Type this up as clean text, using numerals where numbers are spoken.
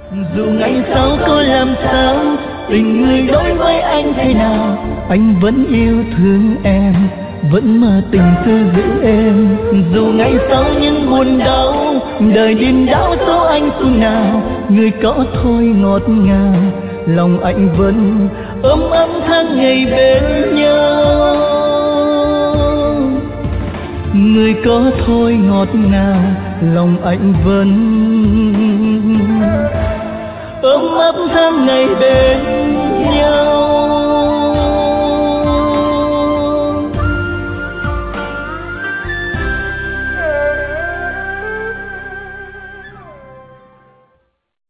Dù ngày sau có làm sao, tình người đối với anh thế nào, anh vẫn yêu thương em, vẫn mơ tình cứ giữ em. Dù ngày sau những buồn đau, đời điên đảo dấu anh phương nào, người có thôi ngọt ngào, lòng anh vẫn ấm ấm tháng ngày bên nhau. Người có thôi ngọt ngào, lòng anh vẫn ấm ấp tháng ngày bên nhau.